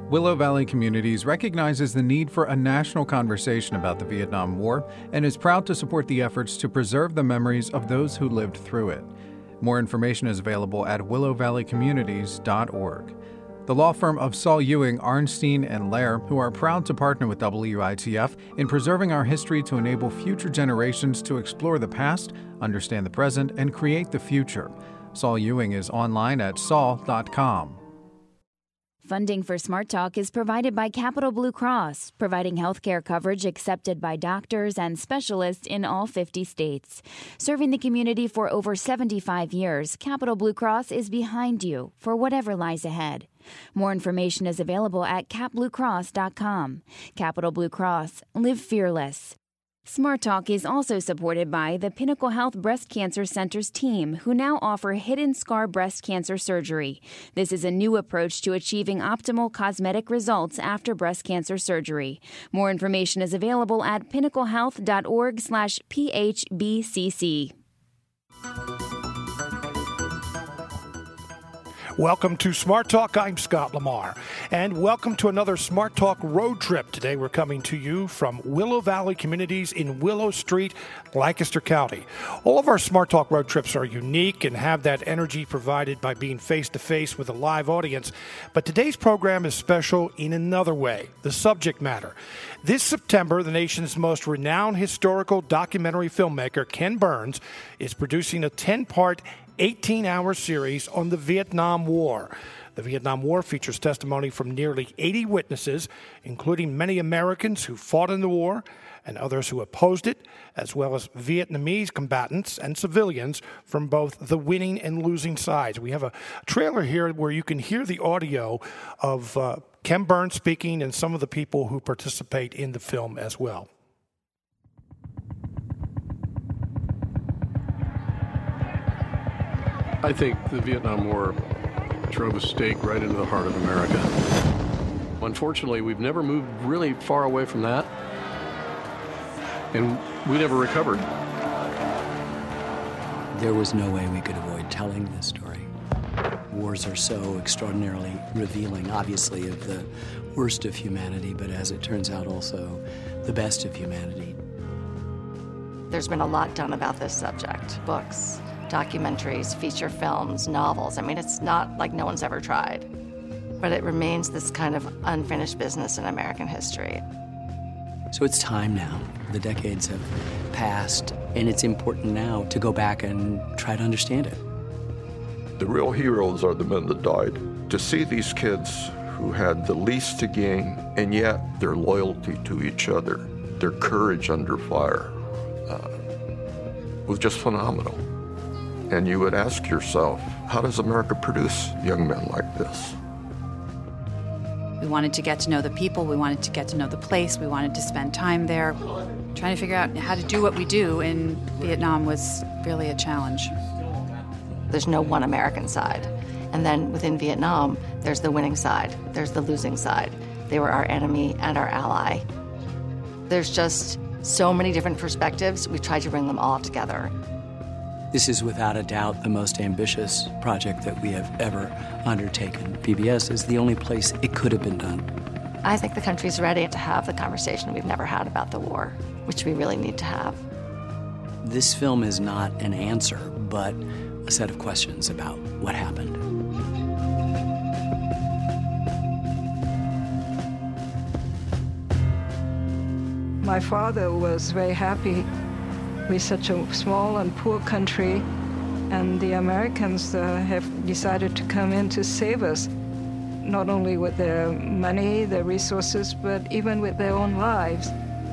Willow Valley Communities recognizes the need for a national conversation about the Vietnam War and is proud to support the efforts to preserve the memories of those who lived through it. More information is available at willowvalleycommunities.org. The law firm of Saul Ewing, Arnstein, and Lair, who are proud to partner with WITF in preserving our history to enable future generations to explore the past, understand the present, and create the future. Saul Ewing is online at saul.com. Funding for Smart Talk is provided by Capital Blue Cross, providing healthcare coverage accepted by doctors and specialists in all 50 states. Serving the community for over 75 years, Capital Blue Cross is behind you for whatever lies ahead. More information is available at capbluecross.com. Capital Blue Cross. Live fearless. Smart Talk is also supported by the Pinnacle Health Breast Cancer Center's team, who now offer hidden scar breast cancer surgery. This is a new approach to achieving optimal cosmetic results after breast cancer surgery. More information is available at pinnaclehealth.org/PHBCC. Welcome to Smart Talk. I'm Scott Lamar. And welcome to another Smart Talk road trip. Today we're coming to you from Willow Valley Communities in Willow Street, Lancaster County. All of our Smart Talk road trips are unique and have that energy provided by being face-to-face with a live audience. But today's program is special in another way, the subject matter. This September, the nation's most renowned historical documentary filmmaker, Ken Burns, is producing a 10-part 18-hour series on the Vietnam War. The Vietnam War features testimony from nearly 80 witnesses, including many Americans who fought in the war and others who opposed it, as well as Vietnamese combatants and civilians from both the winning and losing sides. We have a trailer here where you can hear the audio of Ken Burns speaking and some of the people who participate in the film as well. I think the Vietnam War drove a stake right into the heart of America. Unfortunately, we've never moved really far away from that, and we never recovered. There was no way we could avoid telling this story. Wars are so extraordinarily revealing, obviously, of the worst of humanity, but as it turns out, also the best of humanity. There's been a lot done about this subject. Books, documentaries, feature films, novels. I mean, it's not like no one's ever tried. But it remains this kind of unfinished business in American history. So it's time now. The decades have passed, and it's important now to go back and try to understand it. The real heroes are the men that died. To see these kids who had the least to gain, and yet their loyalty to each other, their courage under fire, was just phenomenal. And you would ask yourself, how does America produce young men like this? We wanted to get to know the people, we wanted to get to know the place, we wanted to spend time there. Trying to figure out how to do what we do in Vietnam was really a challenge. There's no one American side. And then within Vietnam, there's the winning side, there's the losing side. They were our enemy and our ally. There's just so many different perspectives. We tried to bring them all together. This is without a doubt the most ambitious project that we have ever undertaken. PBS is the only place it could have been done. I think the country's ready to have the conversation we've never had about the war, which we really need to have. This film is not an answer, but a set of questions about what happened. My father was very happy with such a small and poor country, and the Americans have decided to come in to save us, not only with their money, their resources, but even with their own lives.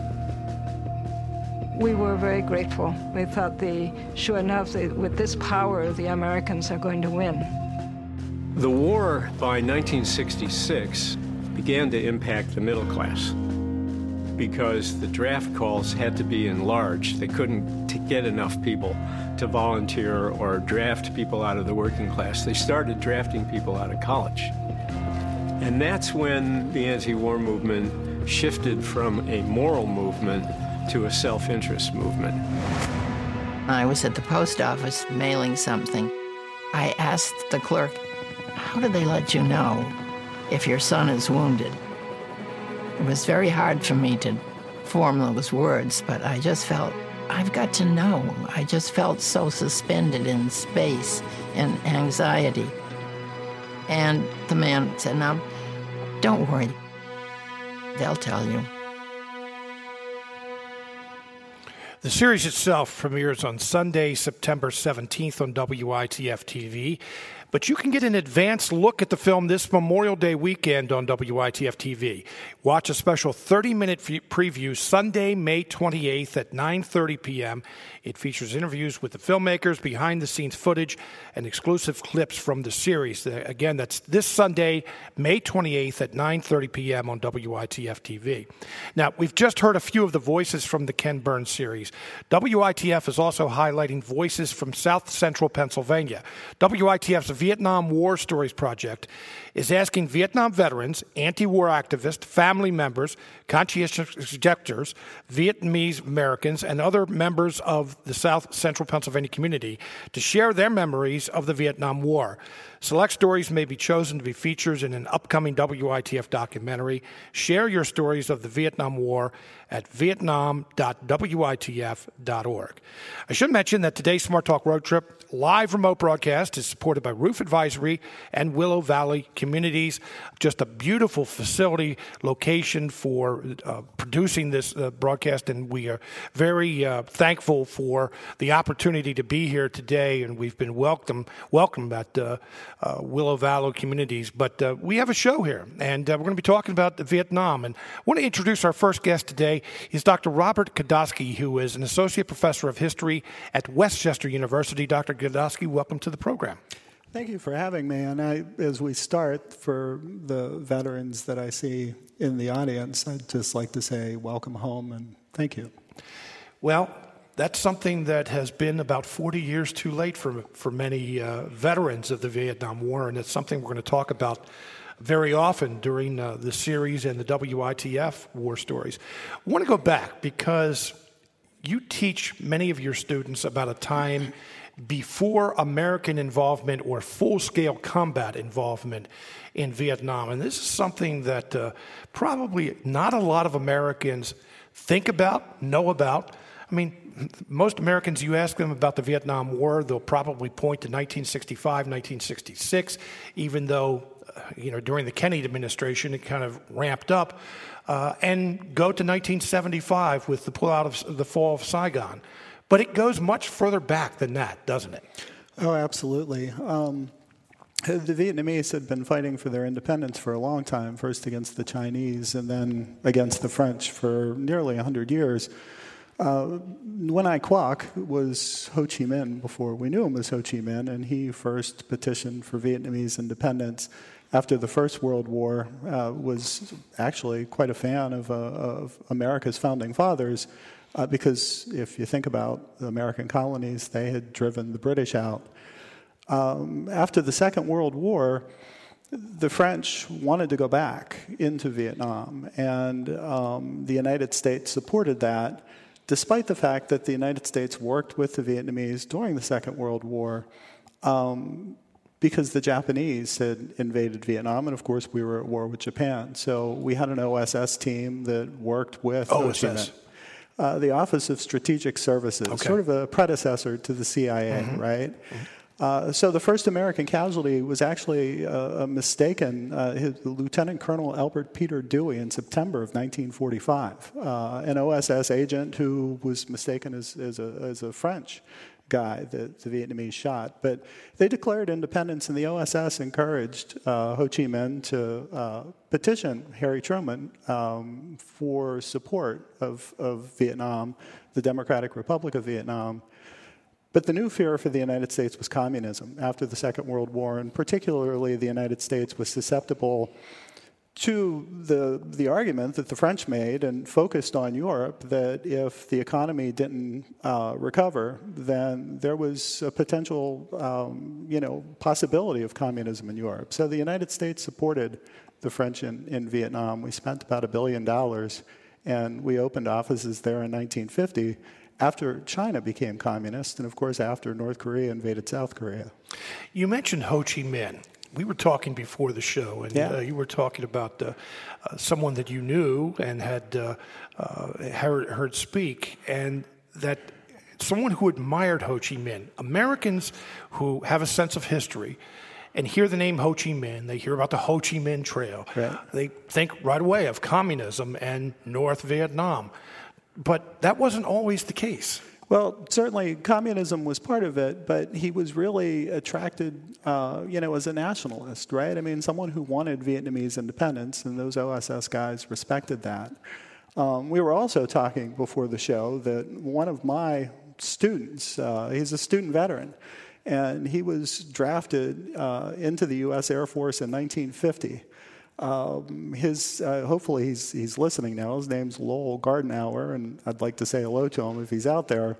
We were very grateful. We thought, sure enough, with this power, the Americans are going to win. The war by 1966 began to impact the middle class, because the draft calls had to be enlarged. They couldn't get enough people to volunteer or draft people out of the working class. They started drafting people out of college. And that's when the anti-war movement shifted from a moral movement to a self-interest movement. I was at the post office mailing something. I asked the clerk, how do they let you know if your son is wounded. It was very hard for me to form those words, but I just felt, I've got to know. I just felt so suspended in space and anxiety. And the man said, now, don't worry. They'll tell you. The series itself premieres on Sunday, September 17th on WITF-TV. But you can get an advanced look at the film this Memorial Day weekend on WITF-TV. Watch a special 30-minute preview Sunday, May 28th at 9:30 p.m. It features interviews with the filmmakers, behind-the-scenes footage, and exclusive clips from the series. Again, that's this Sunday, May 28th at 9:30 p.m. on WITF-TV. Now, we've just heard a few of the voices from the Ken Burns series. WITF is also highlighting voices from South Central Pennsylvania. WITF's Vietnam War Stories Project is asking Vietnam veterans, anti-war activists, family members, conscientious objectors, Vietnamese Americans, and other members of the South Central Pennsylvania community to share their memories of the Vietnam War. Select stories may be chosen to be featured in an upcoming WITF documentary. Share your stories of the Vietnam War at vietnam.witf.org. I should mention that today's Smart Talk Road Trip live remote broadcast is supported by Roof Advisory and Willow Valley Communities. Just a beautiful facility location for producing this broadcast, and we are very thankful for the opportunity to be here today, and we've been welcome at Willow Valley Communities. But we have a show here, and we're going to be talking about Vietnam. And I want to introduce our first guest today. He's Dr. Robert Godosky, who is an associate professor of history at Westchester University. Dr. Godosky, welcome to the program. Thank you for having me. And as we start, for the veterans that I see in the audience, I'd just like to say welcome home and thank you. Well, that's something that has been about 40 years too late for many veterans of the Vietnam War, and it's something we're going to talk about very often during the series and the WITF War Stories. I want to go back because you teach many of your students about a time before American involvement or full-scale combat involvement in Vietnam. And this is something that probably not a lot of Americans think about, know about. I mean, most Americans, you ask them about the Vietnam War, they'll probably point to 1965, 1966, even though during the Kennedy administration, it kind of ramped up, and go to 1975 with the pullout of the fall of Saigon. But it goes much further back than that, doesn't it? Oh, absolutely. The Vietnamese had been fighting for their independence for a long time, first against the Chinese and then against the French for nearly 100 years. Nguyen Ai Quoc was Ho Chi Minh before we knew him as Ho Chi Minh, and he first petitioned for Vietnamese independence after the First World War, was actually quite a fan of America's founding fathers, because if you think about the American colonies, they had driven the British out. After the Second World War, the French wanted to go back into Vietnam, and the United States supported that, despite the fact that the United States worked with the Vietnamese during the Second World War, because the Japanese had invaded Vietnam, and of course we were at war with Japan. So we had an OSS team that worked with OSS. The Office of Strategic Services, sort of a predecessor to the CIA, right? So the first American casualty was actually a mistaken Lieutenant Colonel Albert Peter Dewey in September of 1945, an OSS agent who was mistaken as a French guy that the Vietnamese shot. But they declared independence, and the OSS encouraged Ho Chi Minh to petition Harry Truman for support of Vietnam, the Democratic Republic of Vietnam. But the new fear for the United States was communism after the Second World War, and particularly the United States was susceptible to the argument that the French made and focused on Europe, that if the economy didn't recover, then there was a potential possibility of communism in Europe. So the United States supported the French in Vietnam. We spent about $1 billion, and we opened offices there in 1950. After China became communist, and of course after North Korea invaded South Korea. You mentioned Ho Chi Minh. We were talking before the show, and you were talking about someone that you knew and had heard speak, and that someone who admired Ho Chi Minh. Americans who have a sense of history and hear the name Ho Chi Minh, they hear about the Ho Chi Minh Trail. Right. They think right away of communism and North Vietnam. But that wasn't always the case. Well, certainly communism was part of it, but he was really attracted, as a nationalist, right? I mean, someone who wanted Vietnamese independence, and those OSS guys respected that. We were also talking before the show that one of my students, he's a student veteran, and he was drafted into the U.S. Air Force in 1950. Hopefully he's listening now. His name's Lowell Gardenauer, and I'd like to say hello to him if he's out there.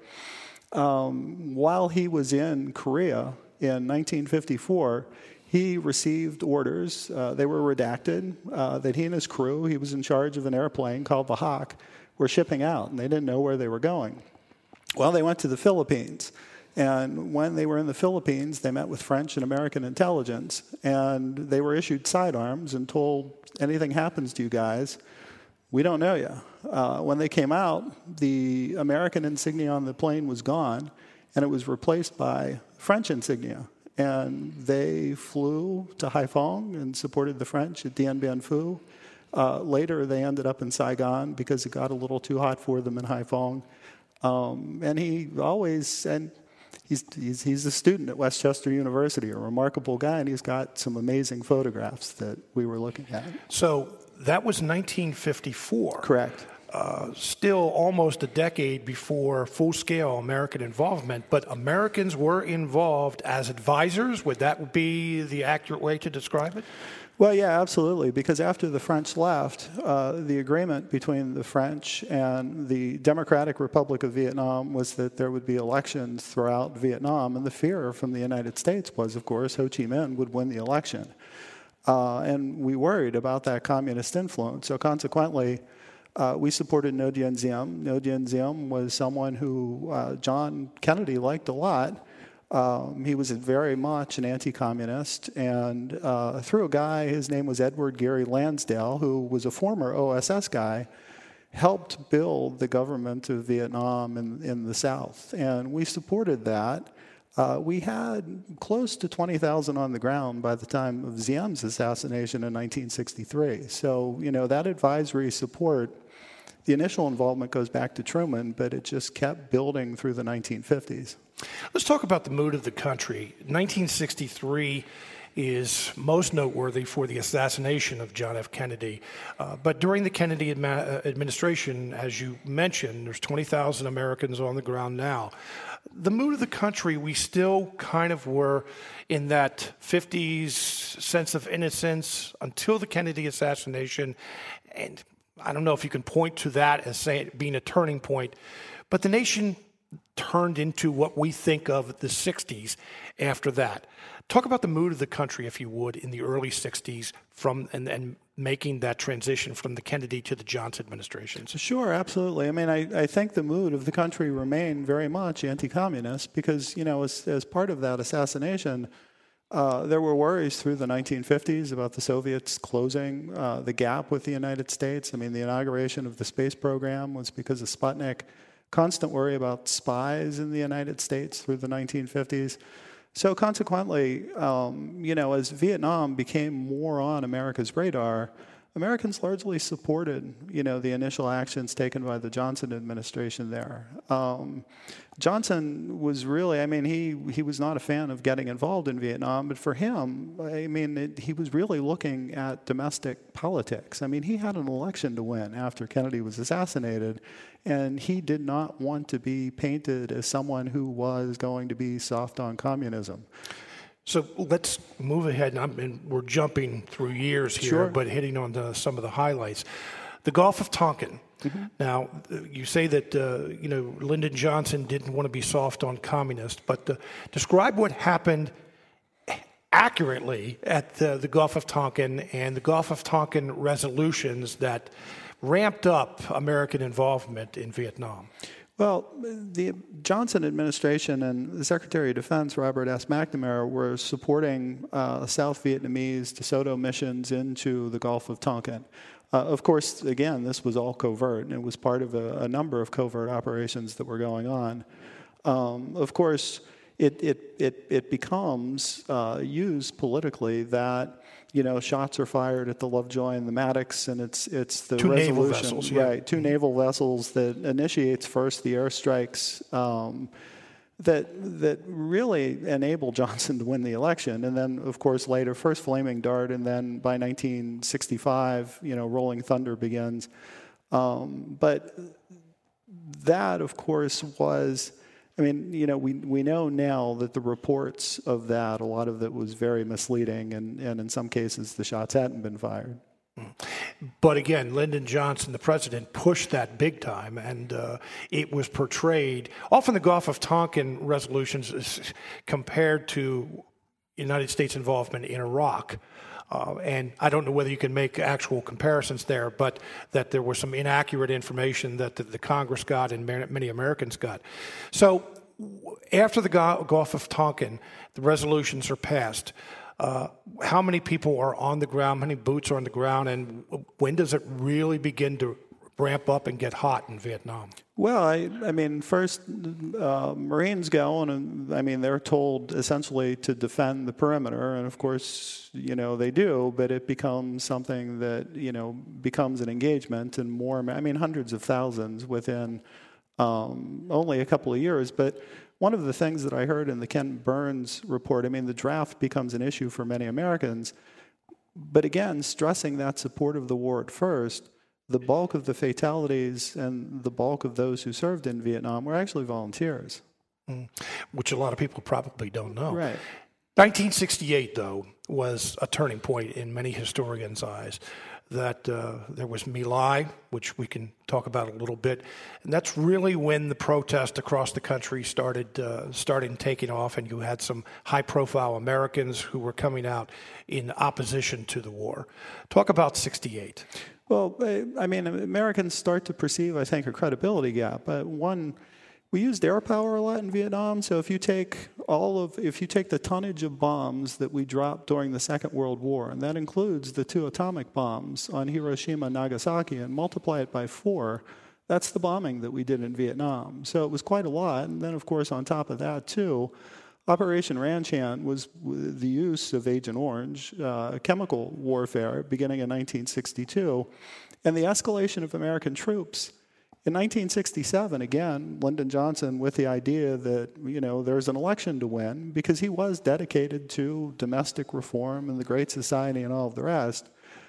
While he was in Korea in 1954, he received orders. They were redacted that he and his crew, he was in charge of an airplane called the Hawk, were shipping out, and they didn't know where they were going. Well, they went to the Philippines. And when they were in the Philippines, they met with French and American intelligence, and they were issued sidearms and told, anything happens to you guys, we don't know you. When they came out, the American insignia on the plane was gone, and it was replaced by French insignia. And they flew to Haiphong and supported the French at Dien Bien Phu. Later, they ended up in Saigon because it got a little too hot for them in Haiphong. And he always... He's a student at Westchester University, a remarkable guy, and he's got some amazing photographs that we were looking at. So that was 1954. Correct. Still almost a decade before full-scale American involvement, but Americans were involved as advisors. Would that be the accurate way to describe it? Well, yeah, absolutely, because after the French left, the agreement between the French and the Democratic Republic of Vietnam was that there would be elections throughout Vietnam, and the fear from the United States was, of course, Ho Chi Minh would win the election. And we worried about that communist influence, so consequently, we supported Ngo Dinh Diem. Ngo Dinh Diem was someone who John Kennedy liked a lot. He was very much an anti-communist, and through a guy, his name was Edward Gary Lansdale, who was a former OSS guy, helped build the government of Vietnam in the South. And we supported that. We had close to 20,000 on the ground by the time of Diem's assassination in 1963. So, that advisory support, the initial involvement goes back to Truman, but it just kept building through the 1950s. Let's talk about the mood of the country. 1963 is most noteworthy for the assassination of John F. Kennedy. But during the Kennedy administration, as you mentioned, there's 20,000 Americans on the ground now. The mood of the country, we still kind of were in that 50s sense of innocence until the Kennedy assassination. And I don't know if you can point to that as being a turning point, but the nation turned into what we think of the 60s after that. Talk about the mood of the country, if you would, in the early 60s and making that transition from the Kennedy to the Johnson administrations. Sure, absolutely. I mean, I think the mood of the country remained very much anti-communist because, as part of that assassination, there were worries through the 1950s about the Soviets closing the gap with the United States. I mean, the inauguration of the space program was because of Sputnik. Constant worry about spies in the United States through the 1950s. So consequently, as Vietnam became more on America's radar, Americans largely supported, the initial actions taken by the Johnson administration there. Johnson was really, he was not a fan of getting involved in Vietnam, but for him, he was really looking at domestic politics. He had an election to win after Kennedy was assassinated, and he did not want to be painted as someone who was going to be soft on communism. So let's move ahead, and we're jumping through years here, sure, but hitting on some of the highlights. The Gulf of Tonkin. Mm-hmm. Now, you say that, Lyndon Johnson didn't want to be soft on communists, but describe what happened accurately at the Gulf of Tonkin and the Gulf of Tonkin resolutions that ramped up American involvement in Vietnam. Well, the Johnson administration and the Secretary of Defense, Robert S. McNamara, were supporting South Vietnamese DeSoto missions into the Gulf of Tonkin. Of course, again, this was all covert, and it was part of a number of covert operations that were going on. Of course, it becomes used politically that shots are fired at the Lovejoy and the Maddox, and it's the two resolution, naval vessels, yeah. Right? Two naval vessels that initiates first the airstrikes that really enable Johnson to win the election, and then of course later first Flaming Dart, and then by 1965, Rolling Thunder begins. But that, of course, was. I mean, we know now that the reports of that, a lot of it was very misleading, and in some cases the shots hadn't been fired. But again, Lyndon Johnson, the president, pushed that big time, and it was portrayed, often the Gulf of Tonkin resolutions is compared to United States involvement in Iraq. And I don't know whether you can make actual comparisons there, but that there was some inaccurate information that the Congress got and many Americans got. So after the Gulf of Tonkin, the resolutions are passed. How many people are on the ground? How many boots are on the ground? And when does it really begin to ramp up and get hot in Vietnam? Well, I mean, first Marines go, and I mean, they're told essentially to defend the perimeter, and of course, they do, but it becomes something that, becomes an engagement, and more, I mean, hundreds of thousands within only a couple of years. But one of the things that I heard in the Ken Burns report, I mean, the draft becomes an issue for many Americans, but again, stressing that support of the war at first, the bulk of the fatalities and the bulk of those who served in Vietnam were actually volunteers. Which a lot of people probably don't know. Right. 1968, though, was a turning point in many historians' eyes. That there was My Lai, which we can talk about a little bit, and that's really when the protest across the country started taking off, and you had some high-profile Americans who were coming out in opposition to the war. Talk about 68. Well, I mean, Americans start to perceive, I think, a credibility gap. One, we used air power a lot in Vietnam. So if you take the tonnage of bombs that we dropped during the Second World War, and that includes the 2 atomic bombs on Hiroshima and Nagasaki, and multiply it by 4, that's the bombing that we did in Vietnam. So it was quite a lot. And then, of course, on top of that, too, Operation Ranchant was the use of Agent Orange, chemical warfare, beginning in 1962, and the escalation of American troops. In 1967, again, Lyndon Johnson with the idea that, there's an election to win, because he was dedicated to domestic reform and the Great Society and all of the rest,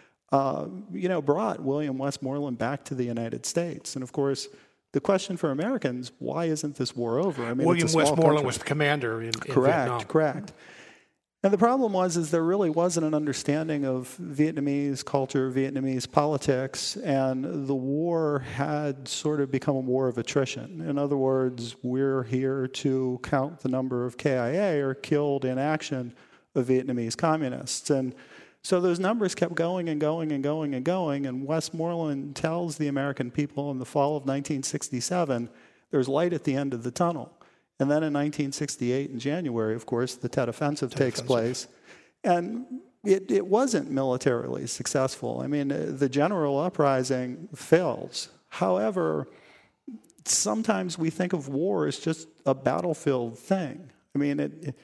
brought William Westmoreland back to the United States. And of course, the question for Americans, why isn't this war over? I mean, William Westmoreland was the commander in Vietnam. Correct. And the problem is there really wasn't an understanding of Vietnamese culture, Vietnamese politics, and the war had sort of become a war of attrition. In other words, we're here to count the number of KIA or killed in action of Vietnamese communists. And so those numbers kept going and going and going and going, and Westmoreland tells the American people in the fall of 1967, there's light at the end of the tunnel. And then in 1968, in January, of course, the Tet Offensive takes place. And it wasn't militarily successful. I mean, the general uprising fails. However, sometimes we think of war as just a battlefield thing. I mean,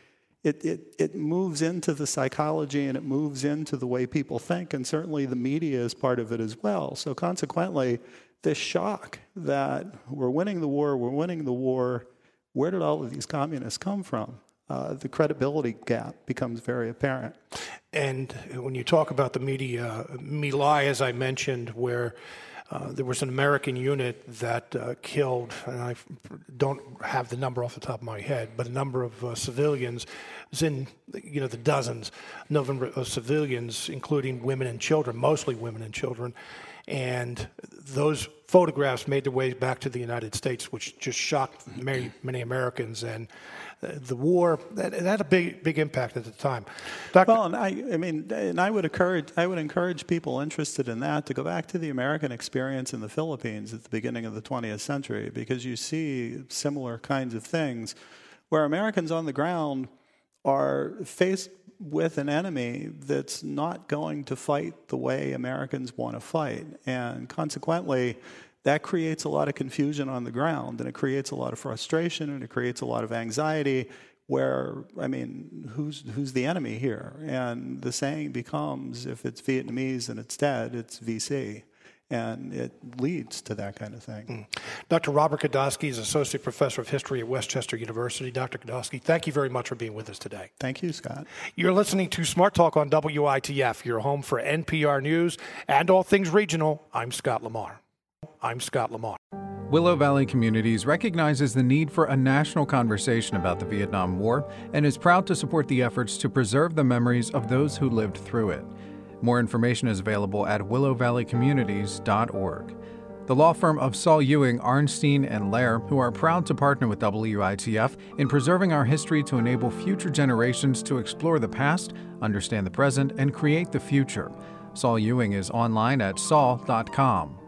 it moves into the psychology, and it moves into the way people think, and certainly the media is part of it as well. So consequently, this shock that we're winning the war, where did all of these communists come from? The credibility gap becomes very apparent. And when you talk about the media, My Lai, as I mentioned, where there was an American unit that killed, and I don't have the number off the top of my head, but a number of civilians was in, the dozens of civilians, including women and children, mostly women and children. And those photographs made their way back to the United States, which just shocked many Americans. And the war that had a big impact at the time. Well, and I would encourage people interested in that to go back to the American experience in the Philippines at the beginning of the 20th century, because you see similar kinds of things where Americans on the ground are faced with an enemy that's not going to fight the way Americans want to fight. And consequently, that creates a lot of confusion on the ground, and it creates a lot of frustration, and it creates a lot of anxiety where, who's the enemy here? And the saying becomes, if it's Vietnamese and it's dead, it's VC. And it leads to that kind of thing. Dr. Robert Godosky is Associate Professor of History at Westchester University. Dr. Godosky, thank you very much for being with us today. Thank you, Scott. You're listening to Smart Talk on WITF, your home for NPR News and all things regional. I'm Scott Lamar. Willow Valley Communities recognizes the need for a national conversation about the Vietnam War and is proud to support the efforts to preserve the memories of those who lived through it. More information is available at willowvalleycommunities.org. The law firm of Saul Ewing, Arnstein, and Lair, who are proud to partner with WITF in preserving our history to enable future generations to explore the past, understand the present, and create the future. Saul Ewing is online at saul.com.